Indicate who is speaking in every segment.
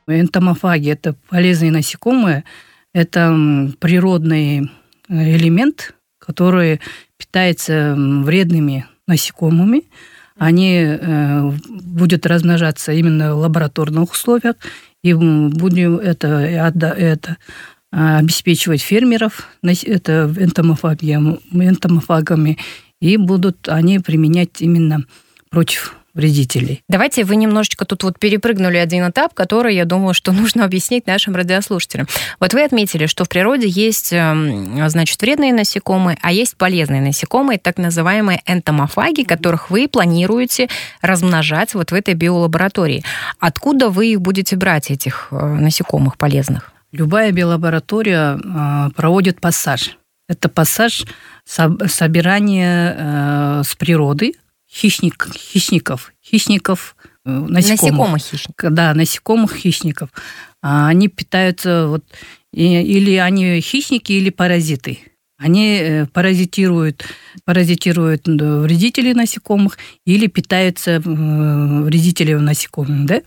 Speaker 1: Энтомофаги – это полезные насекомые, это природный элемент, который питается вредными насекомыми. Они будут размножаться именно в лабораторных условиях, и будем это обеспечивать фермеров энтомофагами, и будут они применять именно против вредителей.
Speaker 2: Давайте вы немножечко тут перепрыгнули один этап, который, я думаю, что нужно объяснить нашим радиослушателям. Вот вы отметили, что в природе есть, значит, вредные насекомые, а есть полезные насекомые, так называемые энтомофаги, которых вы планируете размножать в этой биолаборатории. Откуда вы их будете брать, этих насекомых полезных?
Speaker 1: Любая биолаборатория проводит пассаж. Это пассаж собирания с природы хищников, насекомых хищников. Да, насекомых хищников. Они питаются, или они хищники, или паразиты. Они паразитируют вредителей насекомых или питаются вредителями насекомых. Да?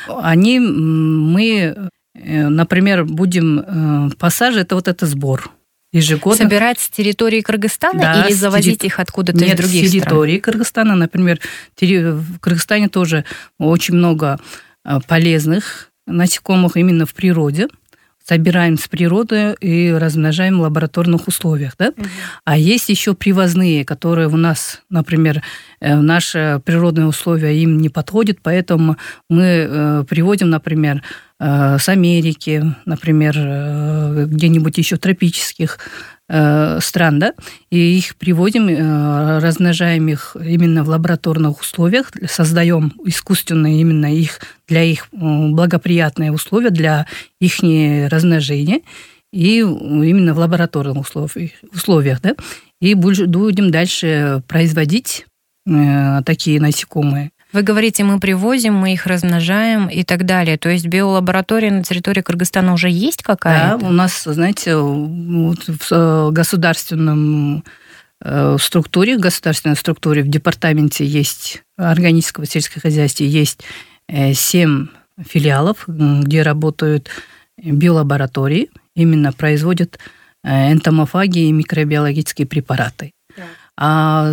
Speaker 1: Мы, например, будем пассаж, это сбор. Ежегодно.
Speaker 2: Собирать с территории Кыргызстана или завозить их откуда-то из других стран? Нет, с территории
Speaker 1: Кыргызстана. Например, в Кыргызстане тоже очень много полезных насекомых именно в природе. Собираем с природы и размножаем в лабораторных условиях. Да? А есть еще привозные, которые у нас, например, наши природные условия им не подходят, поэтому мы приводим, например, с Америки, например, где-нибудь еще тропических стран, да, и их приводим, размножаем их именно в лабораторных условиях, создаем искусственные именно для их благоприятные условия для их размножения, и именно в лабораторных условиях, да, и будем дальше производить такие насекомые.
Speaker 2: Вы говорите, мы привозим, мы их размножаем и так далее. То есть биолаборатория на территории Кыргызстана уже есть какая-то?
Speaker 1: Да, у нас, знаете, в государственной структуре в департаменте есть органического сельского хозяйства, есть 7 филиалов, где работают биолаборатории, именно производят энтомофаги и микробиологические препараты. А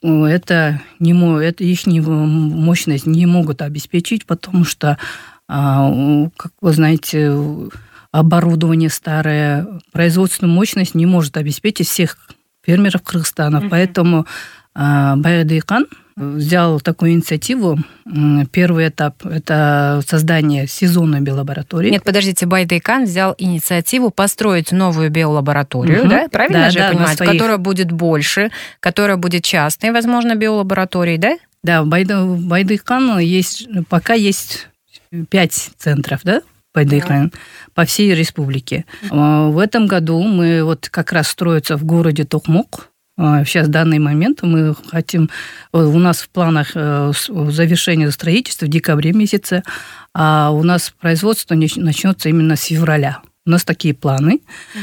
Speaker 1: их мощность не могут обеспечить, потому что, как вы знаете, оборудование старое, производственную мощность не может обеспечить всех фермеров Кыргызстана. Поэтому Байадыйкан взял такую инициативу. Первый этап – это создание сезонной биолаборатории.
Speaker 2: Нет, подождите, Байадыйкан взял инициативу построить новую биолабораторию, да? Правильно же я понимаю? Которая будет больше, которая будет частной, возможно, биолабораторией, да?
Speaker 1: Да, в Байадыйкан пока есть 5 центров, да? Байадыйкан по всей республике. В этом году мы как раз строится в городе Токмок. Сейчас, в данный момент, мы хотим... У нас в планах завершение строительства в декабре месяце, а у нас производство начнется именно с февраля. У нас такие планы.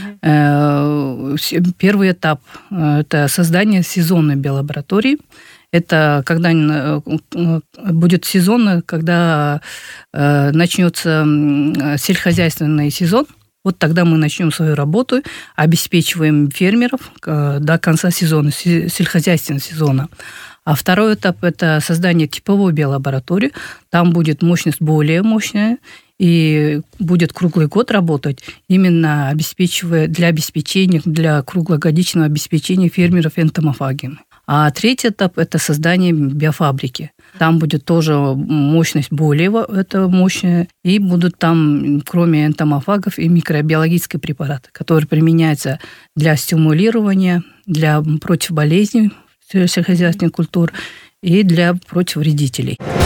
Speaker 1: Первый этап – это создание сезонной биолаборатории. Это когда будет сезон, когда начнется сельскохозяйственный сезон. Вот тогда мы начнем свою работу, обеспечиваем фермеров до конца сезона, сельскохозяйственного сезона. А второй этап – это создание типовой биолаборатории. Там будет мощность более мощная и будет круглый год работать, именно для круглогодичного обеспечения фермеров энтомофагами. А третий этап – это создание биофабрики. Там будет тоже мощность более мощная, и будут там, кроме энтомофагов, и микробиологические препараты, которые применяются для стимулирования, против болезней сельскохозяйственных культур и против вредителей.